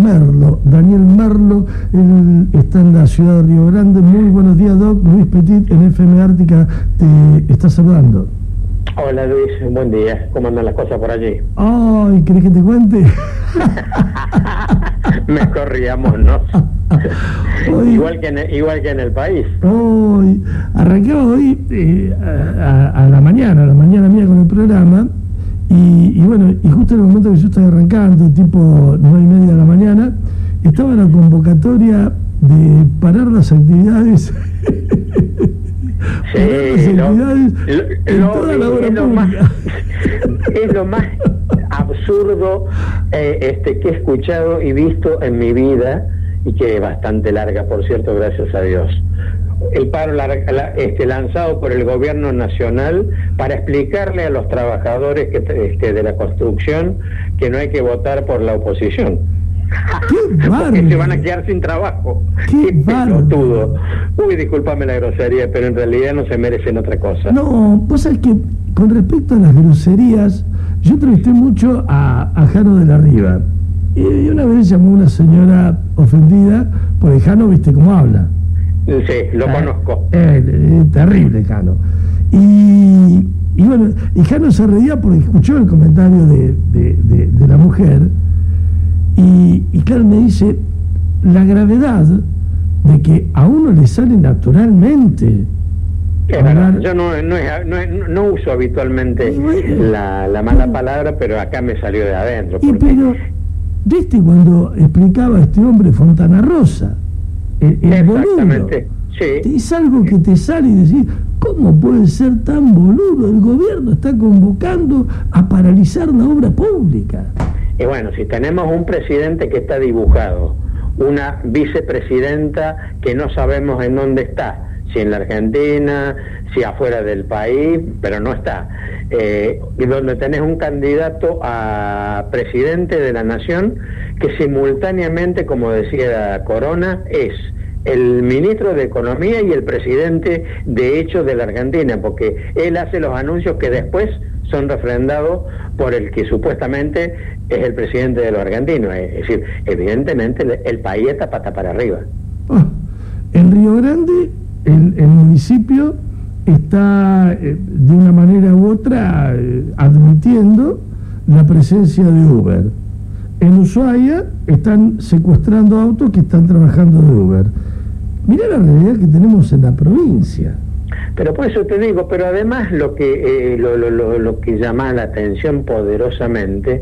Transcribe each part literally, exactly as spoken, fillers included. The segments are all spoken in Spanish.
Merlo. Daniel Merlo, él está en la ciudad de Río Grande. Muy buenos días, Doc. Luis Petit, en F M Ártica, te está saludando. Hola Luis, buen día. ¿Cómo andan las cosas por allí? Ay, ¿querés que te cuente? Mejor riámonos. Hoy, igual, que en, igual que en el país. Hoy, arrancaba hoy eh, a, a la mañana, a la mañana mía con el programa, y, y bueno, y justo en el momento que yo estaba arrancando, tipo nueve y media de la mañana, estaba la convocatoria de parar las actividades. Sí, parar las lo, actividades lo, en lo, toda la es, obra lo más, pública. es lo más absurdo eh, este, que he escuchado y visto en mi vida, y que es bastante larga, por cierto, gracias a Dios. El paro la, la, este, lanzado por el gobierno nacional para explicarle a los trabajadores que, este, de la construcción que no hay que votar por la oposición. ¡Qué Porque se van a quedar sin trabajo. ¡Qué, ¡Qué pelotudo! Uy, discúlpame la grosería, pero en realidad no se merecen otra cosa. No, vos sabés que con respecto a las groserías, yo entrevisté mucho a, a Jano de la Riva. Y una vez llamó una señora ofendida, porque Jano, viste cómo habla. Sí, lo ah, conozco. Eh, eh, terrible, Jano. Y, y bueno, y Jano se reía porque escuchó el comentario de, de, de, de la mujer. Y, y claro, me dice la gravedad de que a uno le sale naturalmente. Es verdad, yo no, no, no, no uso habitualmente bueno, la, la mala palabra, pero acá me salió de adentro. Y pero, ¿viste cuando explicaba este hombre Fontana Rosa? El, el Exactamente, boludo, sí. Es algo que te sale y decís, ¿cómo puede ser tan boludo? El gobierno está convocando a paralizar la obra pública. Y bueno, si tenemos un presidente que está dibujado, una vicepresidenta que no sabemos en dónde está, si en la Argentina, si afuera del país, pero no está, eh, y donde tenés un candidato a presidente de la nación que simultáneamente, como decía Corona, es el ministro de Economía y el presidente de hecho de la Argentina, porque él hace los anuncios que después son refrendados por el que supuestamente es el presidente de los argentinos. Es decir, evidentemente el, el país está pata para arriba. Oh, en Río Grande, el, el municipio está eh, de una manera u otra eh, admitiendo la presencia de Uber. En Ushuaia están secuestrando autos que están trabajando de Uber. Mirá la realidad que tenemos en la provincia. Pero por eso te digo, pero además lo que eh, lo, lo, lo, lo que llama la atención poderosamente,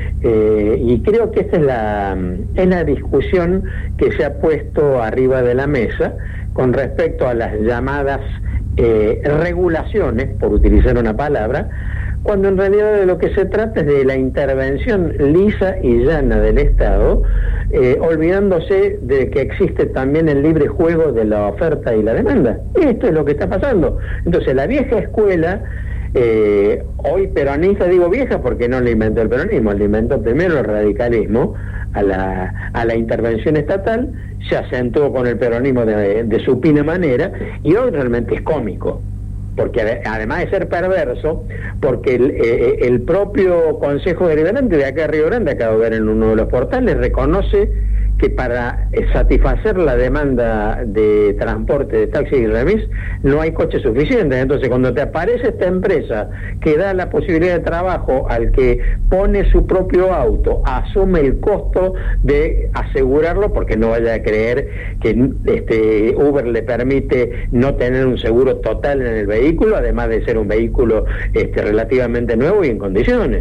eh, y creo que esta es la, es la discusión que se ha puesto arriba de la mesa con respecto a las llamadas eh, regulaciones, por utilizar una palabra, cuando en realidad de lo que se trata es de la intervención lisa y llana del Estado, eh, olvidándose de que existe también el libre juego de la oferta y la demanda. Y esto es lo que está pasando. Entonces la vieja escuela, eh, hoy peronista, digo vieja porque no le inventó el peronismo, le inventó primero el radicalismo, a la, a la intervención estatal, se acentuó con el peronismo de, de supina manera, y hoy realmente es cómico. Porque además de ser perverso, porque el, eh, el propio Consejo Deliberante de acá de Río Grande, acabo de ver en uno de los portales, reconoce que para satisfacer la demanda de transporte de taxis y remis no hay coches suficientes. Entonces cuando te aparece esta empresa que da la posibilidad de trabajo al que pone su propio auto, asume el costo de asegurarlo, porque no vaya a creer que este Uber le permite no tener un seguro total en el vehículo, además de ser un vehículo este, relativamente nuevo y en condiciones.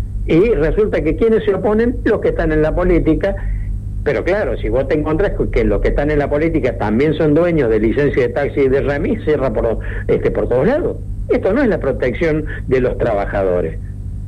Y resulta que quienes se oponen, los que están en la política. Pero claro, si vos te encontrás que los que están en la política también son dueños de licencia de taxi y de remis, cierra por, este, por todos lados. Esto no es la protección de los trabajadores.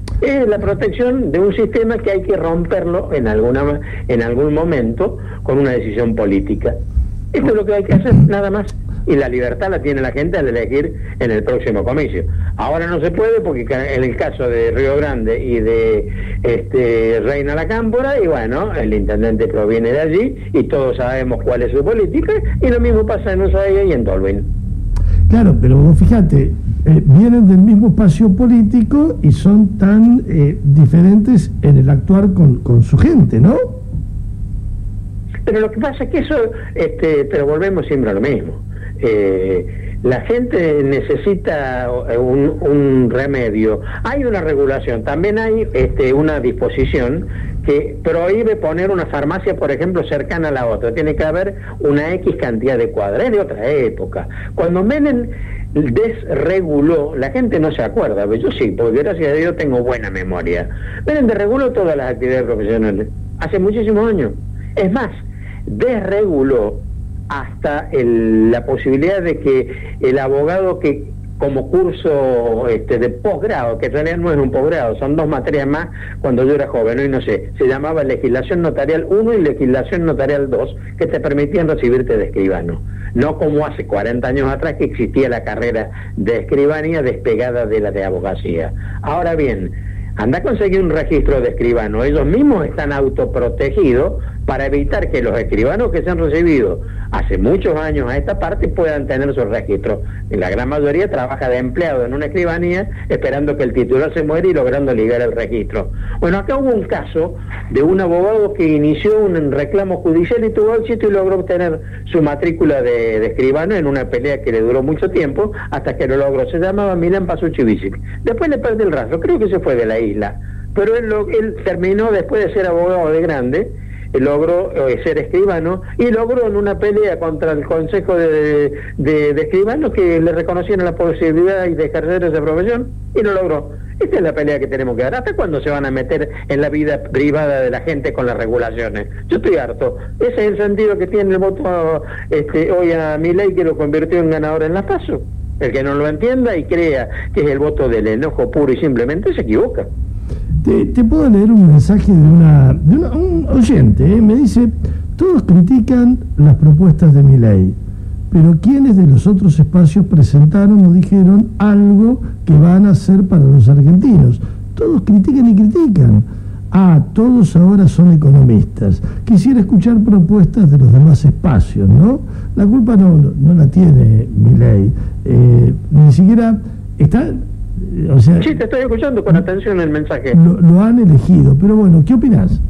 Es la protección de un sistema que hay que romperlo en alguna en algún momento con una decisión política. Esto es lo que hay que hacer, nada más. Y la libertad la tiene la gente al elegir en el próximo comicio. Ahora no se puede porque en el caso de Río Grande y de este, Reina la Cámpora, y bueno, el intendente proviene de allí y todos sabemos cuál es su política, y lo mismo pasa en Ushuaia y en Tolwyn. Claro, pero vos fíjate, eh, vienen del mismo espacio político y son tan eh, diferentes en el actuar con, con su gente, ¿no? Pero lo que pasa es que eso, este, pero volvemos siempre a lo mismo. Eh, la gente necesita un, un remedio. Hay una regulación, también hay este, una disposición que prohíbe poner una farmacia, por ejemplo, cercana a la otra. Tiene que haber una X cantidad de cuadras. Es de otra época. Cuando Menem desreguló, la gente no se acuerda, pero yo sí, porque gracias a Dios tengo buena memoria. Menem desreguló todas las actividades profesionales, hace muchísimos años. Es más, desreguló hasta el, la posibilidad de que el abogado que como curso este, de posgrado, que en realidad no es un posgrado, son dos materias más cuando yo era joven, hoy no sé, se llamaba legislación notarial uno y legislación notarial dos, que te permitían recibirte de escribano. No como hace cuarenta años atrás que existía la carrera de escribanía despegada de la de abogacía. Ahora bien, anda a conseguir un registro de escribano. Ellos mismos están autoprotegidos para evitar que los escribanos que se han recibido hace muchos años a esta parte puedan tener su registro. La gran mayoría trabaja de empleado en una escribanía esperando que el titular se muera y logrando ligar el registro. Bueno, acá hubo un caso de un abogado que inició un reclamo judicial y tuvo éxito y logró obtener su matrícula de, de escribano en una pelea que le duró mucho tiempo hasta que lo logró. Se llamaba Milán Pasucci Bicic. Después le perdió el rastro, creo que se fue de la isla, pero él, lo, él terminó después de ser abogado de grande, logró eh, ser escribano y logró en una pelea contra el Consejo de, de, de Escribanos que le reconocieron la posibilidad de ejercer esa profesión y lo logró. Esta es la pelea que tenemos que dar. ¿Hasta cuándo se van a meter en la vida privada de la gente con las regulaciones? Yo estoy harto. Ese es el sentido que tiene el voto este, hoy a Milei, que lo convirtió en ganador en la PASO. El que no lo entienda y crea que es el voto del enojo puro y simplemente se equivoca. Te, te puedo leer un mensaje de, una, de una, un oyente, ¿eh? Me dice: todos critican las propuestas de Milei, pero ¿quiénes de los otros espacios presentaron o dijeron algo que van a hacer para los argentinos? Todos critican y critican. Ah, todos ahora son economistas. Quisiera escuchar propuestas de los demás espacios, ¿no? La culpa no, no, no la tiene Milei. Eh, ni siquiera está... O sea, sí, te estoy escuchando con atención el mensaje. Lo, lo han elegido, pero bueno, ¿qué opinás?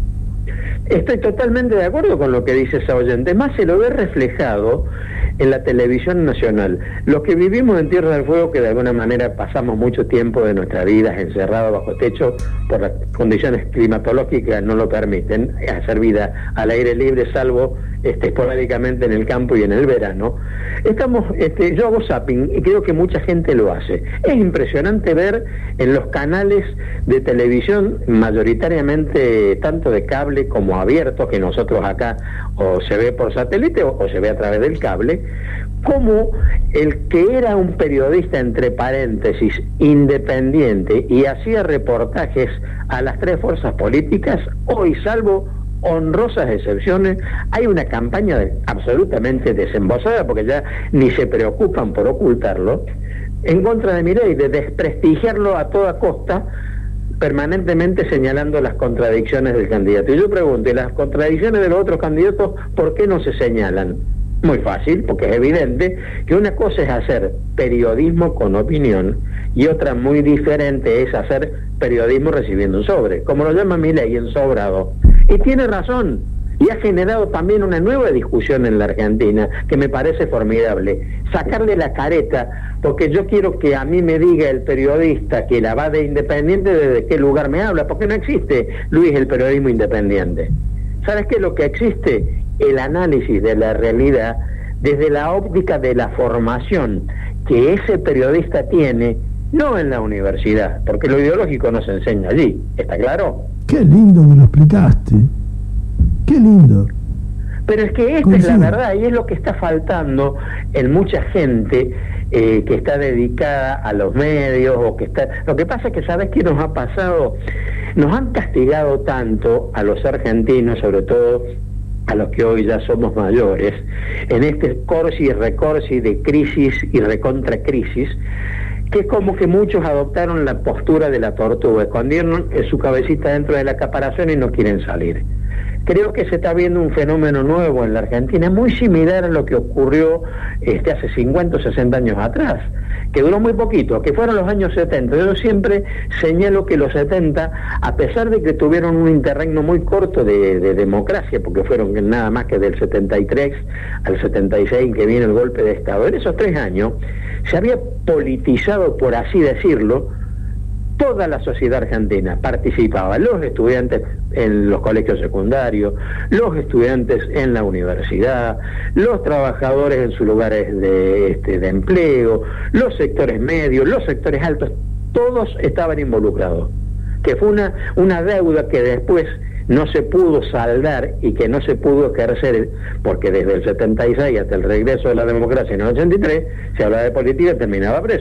Estoy totalmente de acuerdo con lo que dice esa oyente. Más se lo ve reflejado en la televisión nacional. Los que vivimos en Tierra del Fuego, que de alguna manera pasamos mucho tiempo de nuestras vidas encerrados bajo techo por las condiciones climatológicas no lo permiten hacer vida al aire libre, salvo este, esporádicamente en el campo y en el verano. Estamos, este, yo hago zapping y creo que mucha gente lo hace. Es impresionante ver en los canales de televisión, mayoritariamente tanto de cable como abiertos, que nosotros acá o se ve por satélite o, o se ve a través del cable, como el que era un periodista, entre paréntesis, independiente y hacía reportajes a las tres fuerzas políticas, hoy, salvo honrosas excepciones, hay una campaña de, absolutamente desembosada, porque ya ni se preocupan por ocultarlo, en contra de Milei, de desprestigiarlo a toda costa, permanentemente señalando las contradicciones del candidato. Y yo pregunto, ¿y las contradicciones de los otros candidatos por qué no se señalan? Muy fácil, porque es evidente que una cosa es hacer periodismo con opinión y otra muy diferente es hacer periodismo recibiendo un sobre, como lo llama Milei, ensobrado. Y tiene razón, y ha generado también una nueva discusión en la Argentina que me parece formidable. Sacarle la careta, porque yo quiero que a mí me diga el periodista que la va de independiente desde qué lugar me habla, porque no existe, Luis, el periodismo independiente. ¿Sabes qué es lo que existe? El análisis de la realidad desde la óptica de la formación que ese periodista tiene, no en la universidad, porque lo ideológico no se enseña allí, ¿está claro? Qué lindo que lo explicaste, qué lindo. Pero es que esta Coincido. Es la verdad, y es lo que está faltando en mucha gente eh, que está dedicada a los medios, o que está... Lo que pasa es que, ¿sabes qué nos ha pasado? Nos han castigado tanto a los argentinos, sobre todo a los que hoy ya somos mayores, en este corsi y recorsi de crisis y recontracrisis, que es como que muchos adoptaron la postura de la tortuga, escondieron su cabecita dentro de la caparazón y no quieren salir. creo que se está viendo un fenómeno nuevo en la Argentina, muy similar a lo que ocurrió este, hace cincuenta o sesenta años atrás, que duró muy poquito, que fueron los años setenta. Yo siempre señalo que los setenta, a pesar de que tuvieron un interregno muy corto de, de democracia, porque fueron nada más que del setenta y tres al setenta y seis que viene el golpe de Estado, en esos tres años se había politizado, por así decirlo, toda la sociedad argentina. Participaba los estudiantes en los colegios secundarios, los estudiantes en la universidad, los trabajadores en sus lugares de, este, de empleo, los sectores medios, los sectores altos, todos estaban involucrados. Que fue una, una deuda que después no se pudo saldar y que no se pudo ejercer, porque desde el setenta y seis hasta el regreso de la democracia en el ochenta y tres se hablaba de política y terminaba preso.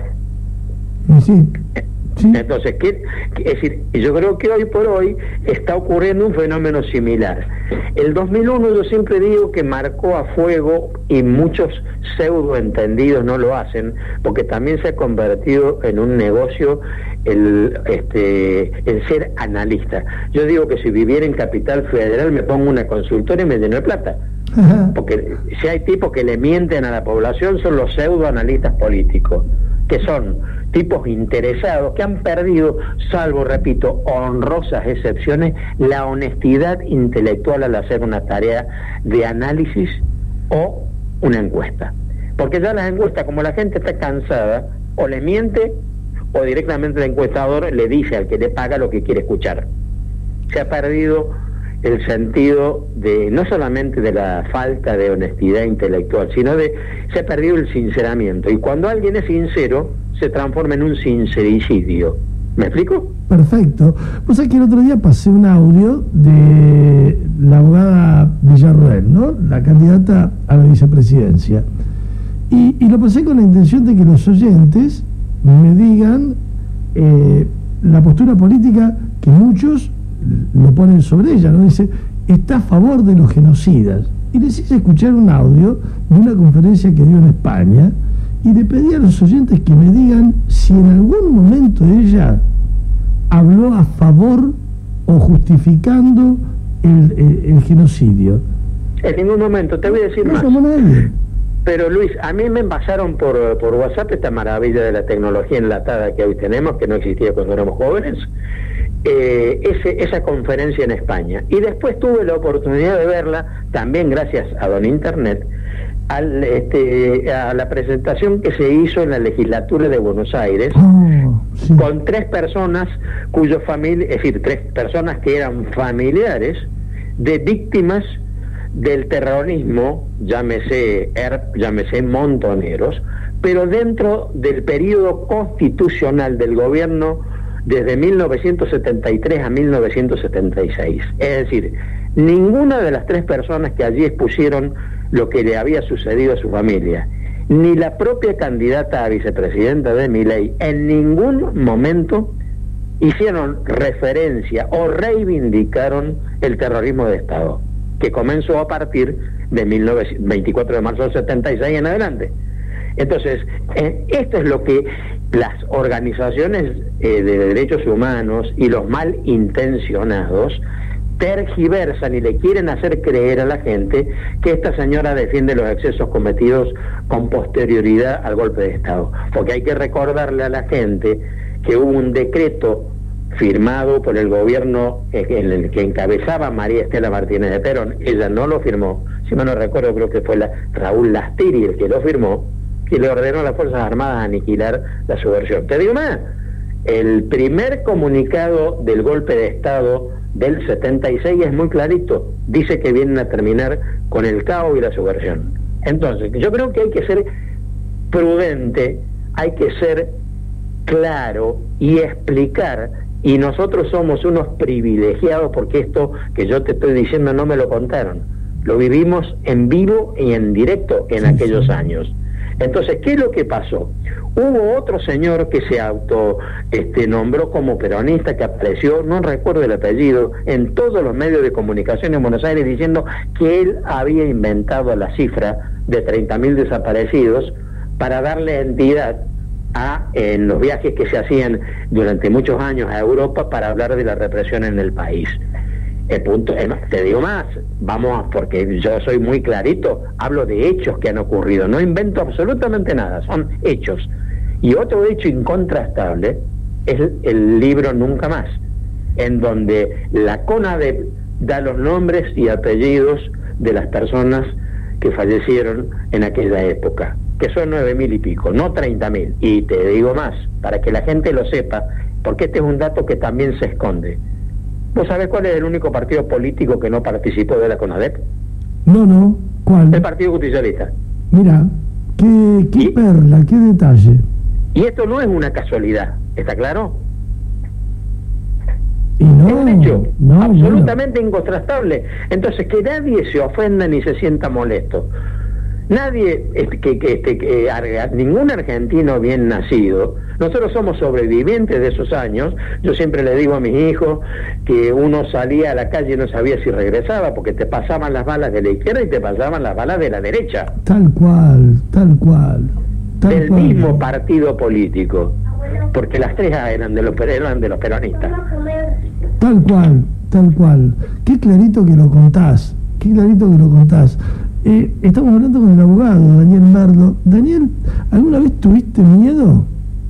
Sí. Sí. Entonces, ¿qué? Es decir, yo creo que hoy por hoy está ocurriendo un fenómeno similar. El dos mil uno yo siempre digo que marcó a fuego, y muchos pseudo entendidos no lo hacen, porque también se ha convertido en un negocio el, este, el ser analista. Yo digo que si viviera en Capital Federal me pongo una consultora y me lleno de plata. Porque si hay tipos que le mienten a la población son los pseudo analistas políticos, que son tipos interesados que han perdido, salvo, repito, honrosas excepciones, la honestidad intelectual al hacer una tarea de análisis o una encuesta. Porque ya las encuestas, como la gente está cansada, o le miente o directamente el encuestador le dice al que le paga lo que quiere escuchar. Se ha perdido el sentido de, no solamente de la falta de honestidad intelectual, sino de, se ha perdido el sinceramiento. Y cuando alguien es sincero, se transforma en un sincericidio. ¿Me explico? Perfecto. Pues aquí el otro día pasé un audio de la abogada Villarruel, ¿no?, la candidata a la vicepresidencia. Y, y lo pasé con la intención de que los oyentes me digan eh, la postura política que muchos lo ponen sobre ella, ¿no? Dice, está a favor de los genocidas. Y les hice escuchar un audio de una conferencia que dio en España y le pedí a los oyentes que me digan si en algún momento ella habló a favor o justificando el, el, el genocidio. En ningún momento, te voy a decir no más. Como nadie. Pero Luis, a mí me pasaron por, por WhatsApp esta maravilla de la tecnología enlatada que hoy tenemos, que no existía cuando éramos jóvenes, eh, ese, esa conferencia en España. Y después tuve la oportunidad de verla, también gracias a Don Internet, al, este, a la presentación que se hizo en la legislatura de Buenos Aires, oh, sí. con tres personas cuyos familia, es decir, tres personas que eran familiares de víctimas del terrorismo, llámese E R P, llámese montoneros, pero dentro del periodo constitucional del gobierno desde mil novecientos setenta y tres a mil novecientos setenta y seis. Es decir, ninguna de las tres personas que allí expusieron lo que le había sucedido a su familia, ni la propia candidata a vicepresidenta de Milei, en ningún momento hicieron referencia o reivindicaron el terrorismo de Estado, que comenzó a partir de veinticuatro de marzo del setenta y seis en adelante. Entonces, eh, esto es lo que las organizaciones eh, de derechos humanos y los malintencionados tergiversan y le quieren hacer creer a la gente que esta señora defiende los excesos cometidos con posterioridad al golpe de Estado. Porque hay que recordarle a la gente que hubo un decreto firmado por el gobierno en el que encabezaba María Estela Martínez de Perón. Ella no lo firmó, si mal no recuerdo creo que fue la, Raúl Lastiri el que lo firmó, y le ordenó a las Fuerzas Armadas aniquilar la subversión. Te digo más, el primer comunicado del golpe de Estado del setenta y seis es muy clarito, dice que vienen a terminar con el caos y la subversión. Entonces, yo creo que hay que ser prudente, hay que ser claro y explicar. Y nosotros somos unos privilegiados porque esto que yo te estoy diciendo no me lo contaron. Lo vivimos en vivo y en directo en sí, aquellos sí. años. Entonces, ¿qué es lo que pasó? Hubo otro señor que se auto este, nombró como peronista, que apareció, no recuerdo el apellido, en todos los medios de comunicación en Buenos Aires diciendo que él había inventado la cifra de treinta mil desaparecidos para darle entidad a en los viajes que se hacían durante muchos años a Europa para hablar de la represión en el país. El punto, te digo más, vamos a, porque yo soy muy clarito, hablo de hechos que han ocurrido, no invento absolutamente nada, son hechos. Y otro hecho incontrastable es el, el libro Nunca Más, en donde la CONADEP da los nombres y apellidos de las personas que fallecieron en aquella época, que son nueve mil y pico, no treinta mil. Y te digo más, para que la gente lo sepa, porque este es un dato que también se esconde. ¿Vos sabés cuál es el único partido político que no participó de la CONADEP? No, no, ¿cuál? El Partido Justicialista. Mira, qué, qué ¿Y? perla, qué detalle. Y esto no es una casualidad, ¿está claro? Y no, es un hecho no, absolutamente no. incontrastable. Entonces, que nadie se ofenda ni se sienta molesto. Nadie, este, que, que, este, que ningún argentino bien nacido, nosotros somos sobrevivientes de esos años. Yo siempre le digo a mis hijos que uno salía a la calle y no sabía si regresaba, porque te pasaban las balas de la izquierda y te pasaban las balas de la derecha. Tal cual, tal cual. Tal del cual. mismo partido político, porque las tres eran de los, eran de los peronistas. Tal cual, tal cual. Qué clarito que lo contás, qué clarito que lo contás. Eh, estamos hablando con el abogado Daniel Merlo. Daniel, ¿alguna vez tuviste miedo?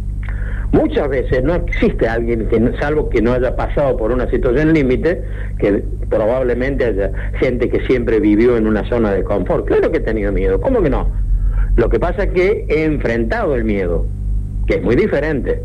Muchas veces. No existe alguien, que salvo que no haya pasado por una situación límite, que probablemente haya gente que siempre vivió en una zona de confort. Claro que he tenido miedo, ¿cómo que no? Lo que pasa es que he enfrentado el miedo, que es muy diferente.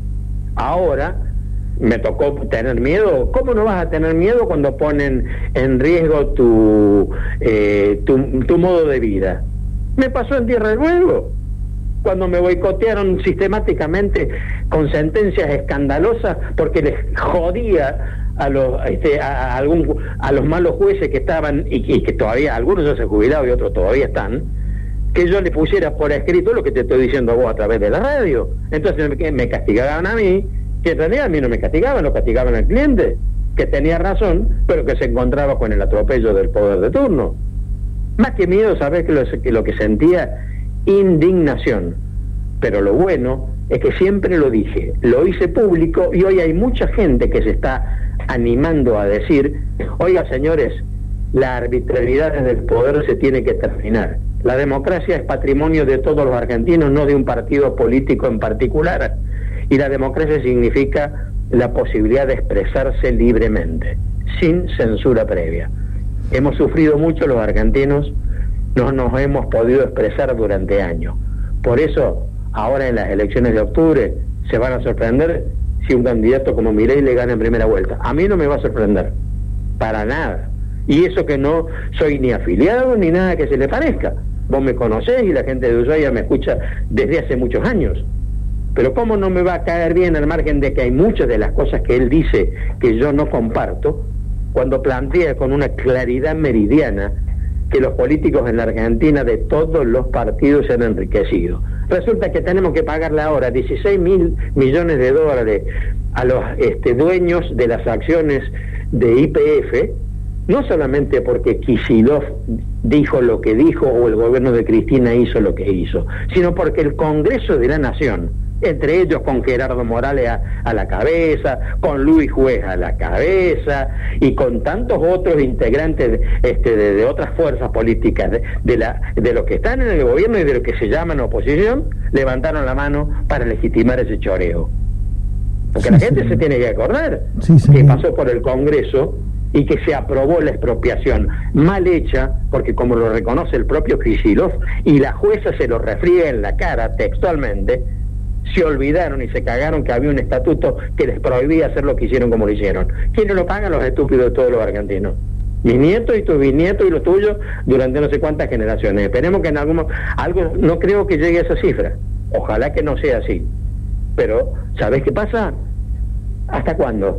Ahora me tocó tener miedo. ¿Cómo no vas a tener miedo cuando ponen en riesgo tu, eh, tu, tu modo de vida? Me pasó en Tierra del Fuego, cuando me boicotearon sistemáticamente con sentencias escandalosas porque les jodía a los este, a, a, algún, a los malos jueces que estaban y, y que todavía, algunos ya se jubilaron y otros todavía están, que yo le pusiera por escrito lo que te estoy diciendo a vos a través de la radio. Entonces me, me castigaban a mí, que en realidad a mí no me castigaban, lo castigaban al cliente, que tenía razón, pero que se encontraba con el atropello del poder de turno. Más que miedo, ¿sabés que lo, que lo que sentía? Indignación. Pero lo bueno es que siempre lo dije, lo hice público, y hoy hay mucha gente que se está animando a decir: oiga, señores, la arbitrariedad del poder se tiene que terminar. La democracia es patrimonio de todos los argentinos, no de un partido político en particular. Y la democracia significa la posibilidad de expresarse libremente, sin censura previa. Hemos sufrido mucho los argentinos, no nos hemos podido expresar durante años. Por eso, ahora en las elecciones de octubre, se van a sorprender si un candidato como Milei le gana en primera vuelta. A mí no me va a sorprender, para nada. Y eso que no soy ni afiliado ni nada que se le parezca. Vos me conocés y la gente de Ushuaia me escucha desde hace muchos años. Pero ¿cómo no me va a caer bien, al margen de que hay muchas de las cosas que él dice que yo no comparto, cuando plantea con una claridad meridiana que los políticos en la Argentina de todos los partidos se han enriquecido? Resulta que tenemos que pagarle ahora dieciséis mil millones de dólares a los este, dueños de las acciones de Y P F, no solamente porque Kicillof dijo lo que dijo o el gobierno de Cristina hizo lo que hizo, sino porque el Congreso de la Nación, entre ellos con Gerardo Morales a, a la cabeza, con Luis Juez a la cabeza y con tantos otros integrantes este, de, de otras fuerzas políticas de, de, la, de los que están en el gobierno y de los que se llaman oposición, levantaron la mano para legitimar ese choreo. Porque sí, la gente sí. se tiene que acordar sí, sí. que pasó por el Congreso y que se aprobó la expropiación mal hecha, porque como lo reconoce el propio Kicillof y la jueza se lo refriega en la cara textualmente, se olvidaron y se cagaron que había un estatuto que les prohibía hacer lo que hicieron como lo hicieron. ¿Quiénes lo pagan? Los estúpidos de todos los argentinos. Mis nietos y tus bisnietos y los tuyos durante no sé cuántas generaciones. Esperemos que en algún algo, no creo que llegue a esa cifra. Ojalá que no sea así. Pero, ¿sabés qué pasa? ¿Hasta cuándo?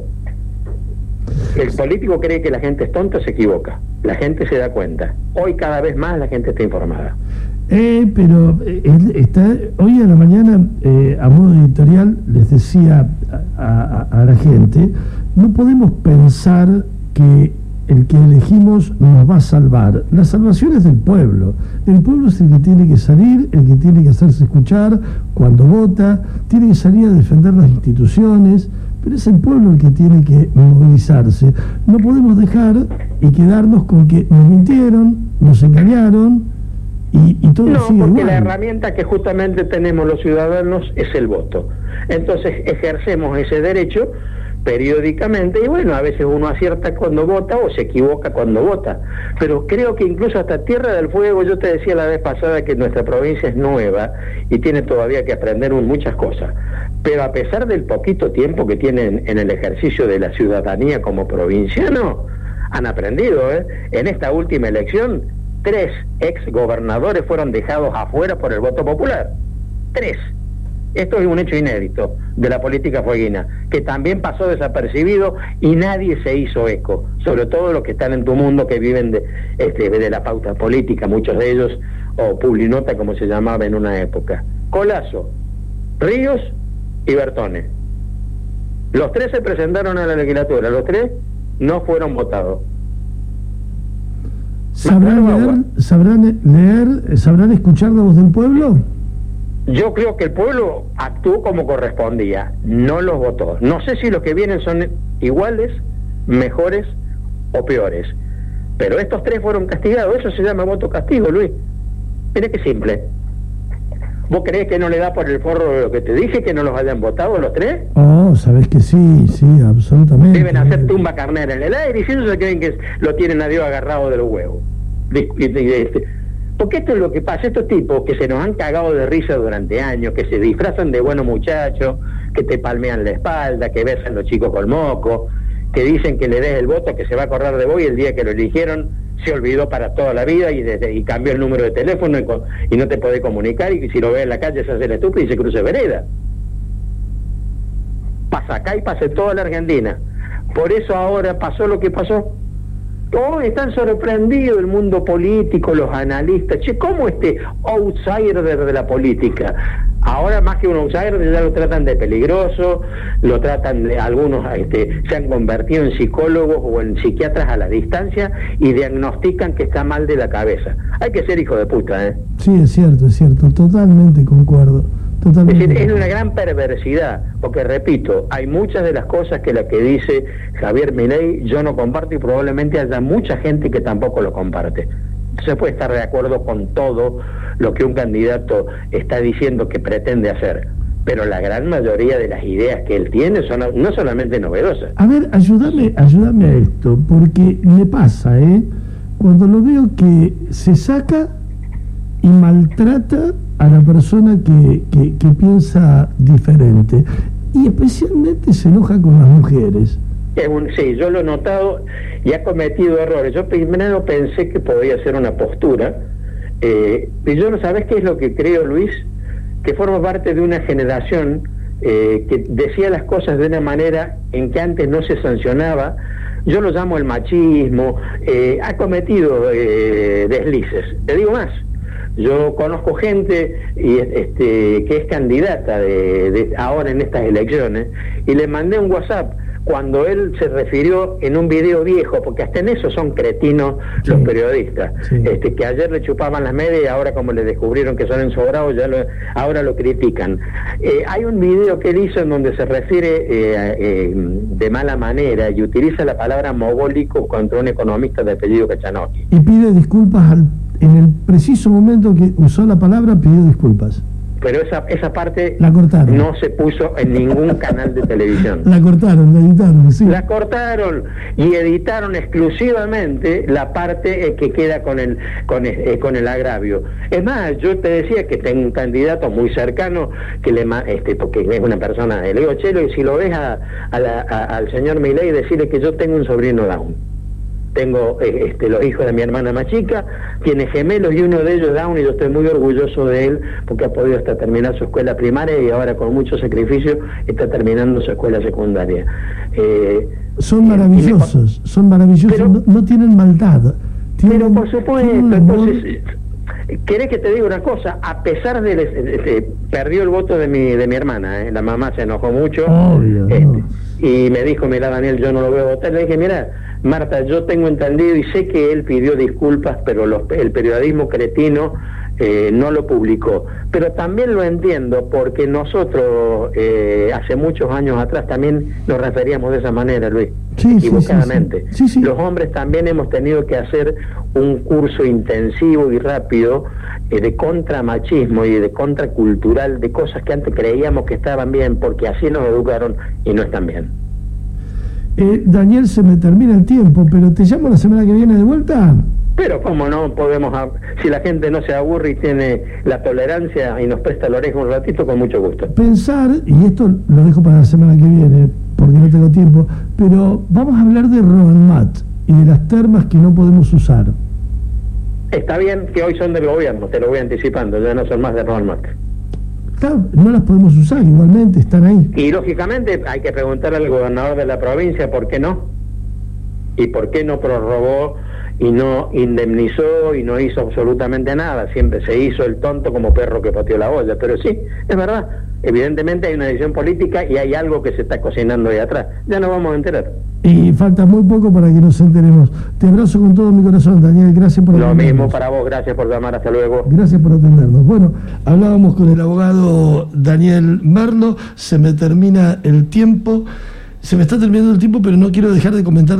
El político cree que la gente es tonta, se equivoca. La gente se da cuenta. Hoy cada vez más la gente está informada. Eh, pero eh, está, hoy a la mañana, eh, a modo editorial, les decía a, a, a la gente, no podemos pensar que el que elegimos nos va a salvar. La salvación es del pueblo. El pueblo es el que tiene que salir, el que tiene que hacerse escuchar cuando vota, tiene que salir a defender las instituciones, pero es el pueblo el que tiene que movilizarse. No podemos dejar y quedarnos con que nos mintieron, nos engañaron y, y todo no, sigue porque igual. La herramienta que justamente tenemos los ciudadanos es el voto. Entonces ejercemos ese derecho periódicamente y bueno, a veces uno acierta cuando vota o se equivoca cuando vota, pero creo que incluso hasta Tierra del Fuego, yo te decía la vez pasada que nuestra provincia es nueva y tiene todavía que aprender muchas cosas, pero a pesar del poquito tiempo que tienen en el ejercicio de la ciudadanía como provinciano, han aprendido, ¿eh? En esta última elección, tres ex gobernadores fueron dejados afuera por el voto popular, tres. Esto es un hecho inédito de la política fueguina, que también pasó desapercibido y nadie se hizo eco, sobre todo los que están en tu mundo, que viven de, este, de la pauta política, muchos de ellos, o Publinota como se llamaba en una época. Colazo, Ríos y Bertone. Los tres se presentaron a la legislatura, los tres no fueron votados. ¿Sabrán leer, sabrán leer, sabrán escuchar la voz del pueblo? Yo creo que el pueblo actuó como correspondía, no los votó. No sé si los que vienen son iguales, mejores o peores, pero estos tres fueron castigados. Eso se llama voto castigo, Luis. Mira qué simple. ¿Vos creés que no le da por el forro de lo que te dije, que no los hayan votado los tres? Oh, sabés que sí, sí, absolutamente. Deben hacer tumba carnera en el aire y si no se creen que lo tienen a Dios agarrado de los huevos. De, de, de, de, Porque esto es lo que pasa, estos tipos que se nos han cagado de risa durante años, que se disfrazan de buenos muchachos, que te palmean la espalda, que besan los chicos con moco, que dicen que le des el voto, que se va a acordar de vos, y el día que lo eligieron se olvidó para toda la vida y, desde, y cambió el número de teléfono y, y no te podés comunicar, y si lo ves en la calle se hace el estúpido y se cruza vereda. Pasa acá y pasa en toda la Argentina. Por eso ahora pasó lo que pasó. Oh, están sorprendidos el mundo político, los analistas. Che, ¿cómo este outsider de la política? Ahora más que un outsider ya lo tratan de peligroso, lo tratan de, algunos este, se han convertido en psicólogos o en psiquiatras a la distancia y diagnostican que está mal de la cabeza. Hay que ser hijo de puta, ¿eh? Sí, es cierto, es cierto, totalmente concuerdo. Totalmente. Es decir, es una gran perversidad, porque repito, hay muchas de las cosas que la que dice Javier Milei yo no comparto y probablemente haya mucha gente que tampoco lo comparte. Se puede estar de acuerdo con todo lo que un candidato está diciendo que pretende hacer, pero la gran mayoría de las ideas que él tiene son no solamente novedosas. A ver, ayúdame, ayúdame a esto, porque me pasa, ¿eh? Cuando lo veo que se saca y maltrata a la persona que, que, que piensa diferente, y especialmente se enoja con las mujeres. Es un, sí, yo lo he notado y ha cometido errores. Yo primero pensé que podía ser una postura, eh, y yo no sabes qué es lo que creo, Luis, que forma parte de una generación eh, que decía las cosas de una manera en que antes no se sancionaba. Yo lo llamo el machismo. Eh, ha cometido eh, deslices. Te digo más, yo conozco gente y este que es candidata de, de ahora en estas elecciones, y le mandé un WhatsApp cuando él se refirió en un video viejo, porque hasta en eso son cretinos sí, los periodistas, sí. este que ayer le chupaban las medias y ahora como le descubrieron que son ensobrados, ya lo, ahora lo critican. Eh, hay un video que él hizo en donde se refiere eh, eh, de mala manera y utiliza la palabra mogólico contra un economista de apellido Kachanowski. Y pide disculpas al, en el preciso momento que usó la palabra, pidió disculpas. Pero esa esa parte la cortaron. No se puso en ningún canal de televisión. La cortaron, la editaron, sí. La cortaron y editaron exclusivamente la parte eh, que queda con el con, eh, con el agravio. Es más, yo te decía que tengo un candidato muy cercano que le este porque es una persona, le digo, Chelo, y si lo ves a, a la, a, al señor Milei, decirle que yo tengo un sobrino Down. Tengo eh, este, los hijos de mi hermana más chica, tiene gemelos y uno de ellos Down, y yo estoy muy orgulloso de él porque ha podido hasta terminar su escuela primaria y ahora con mucho sacrificio está terminando su escuela secundaria. Eh, son maravillosos, me... son maravillosos, pero, no, no tienen maldad. Tienen, pero por supuesto, entonces, ¿querés que te diga una cosa? A pesar de, de, de, de perdió el voto de mi de mi hermana, ¿eh? La mamá se enojó mucho, Obvio, este, no. y me dijo, mira Daniel, yo no lo voy a votar. Le dije, mira Marta, yo tengo entendido y sé que él pidió disculpas, pero los, el periodismo cretino eh, no lo publicó. Pero también lo entiendo porque nosotros eh, hace muchos años atrás también nos referíamos de esa manera, Luis, sí, equivocadamente. Sí, sí, sí. Sí, sí. Los hombres también hemos tenido que hacer un curso intensivo y rápido eh, de contramachismo y de contracultural, de cosas que antes creíamos que estaban bien porque así nos educaron y no están bien. Eh, Daniel, se me termina el tiempo, pero te llamo la semana que viene de vuelta. Pero cómo no podemos, si la gente no se aburre y tiene la tolerancia y nos presta la oreja un ratito, con mucho gusto. Pensar, y esto lo dejo para la semana que viene, porque no tengo tiempo, pero vamos a hablar de Ronmat y de las termas que no podemos usar. Está bien que hoy son del gobierno, te lo voy anticipando, ya no son más de Ronmat. Claro, no las podemos usar, igualmente están ahí. Y lógicamente hay que preguntarle al gobernador de la provincia por qué no, y por qué no prorrogó y no indemnizó y no hizo absolutamente nada, siempre se hizo el tonto como perro que pateó la olla. Pero sí, es verdad, evidentemente hay una decisión política y hay algo que se está cocinando ahí atrás, ya nos vamos a enterar. Y falta muy poco para que nos enteremos. Te abrazo con todo mi corazón, Daniel, gracias por atendernos. Lo mismo para vos, gracias por llamar, hasta luego. Gracias por atendernos. Bueno, hablábamos con el abogado Daniel Merlo, se me termina el tiempo, se me está terminando el tiempo, pero no quiero dejar de comentar